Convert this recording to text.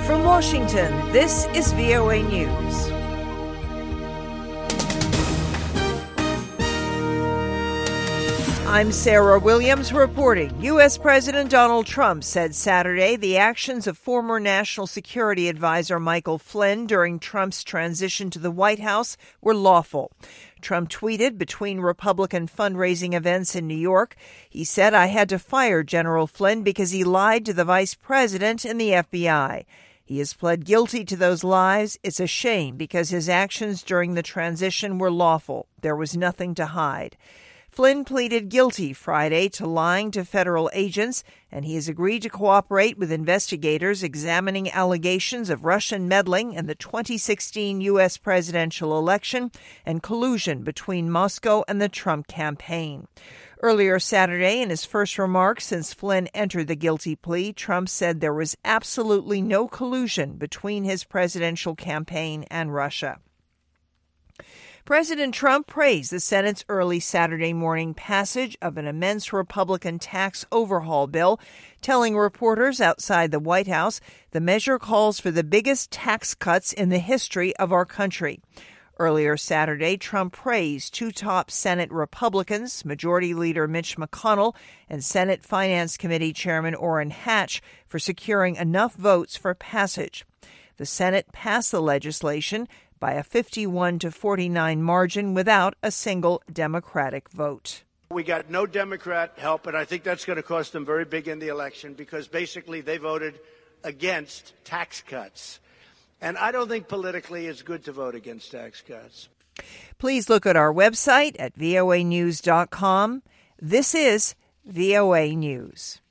From Washington, this is VOA News. I'm Sarah Williams reporting. U.S. President Donald Trump said Saturday the actions of former National Security Advisor Michael Flynn during Trump's transition to the White House were lawful. Trump tweeted between Republican fundraising events in New York. He said, "I had to fire General Flynn because he lied to the vice president and the FBI. He has pled guilty to those lies. It's a shame because his actions during the transition were lawful. There was nothing to hide." Flynn pleaded guilty Friday to lying to federal agents, and he has agreed to cooperate with investigators examining allegations of Russian meddling in the 2016 U.S. presidential election and collusion between Moscow and the Trump campaign. Earlier Saturday, in his first remarks since Flynn entered the guilty plea, Trump said there was absolutely no collusion between his presidential campaign and Russia. President Trump praised the Senate's early Saturday morning passage of an immense Republican tax overhaul bill, telling reporters outside the White House the measure calls for the biggest tax cuts in the history of our country. Earlier Saturday, Trump praised two top Senate Republicans, Majority Leader Mitch McConnell and Senate Finance Committee Chairman Orrin Hatch, for securing enough votes for passage. The Senate passed the legislation by a 51-49 margin without a single Democratic vote. We got no Democrat help, and I think that's going to cost them very big in the election because basically they voted against tax cuts. And I don't think politically it's good to vote against tax cuts. Please look at our website at voanews.com. This is VOA News.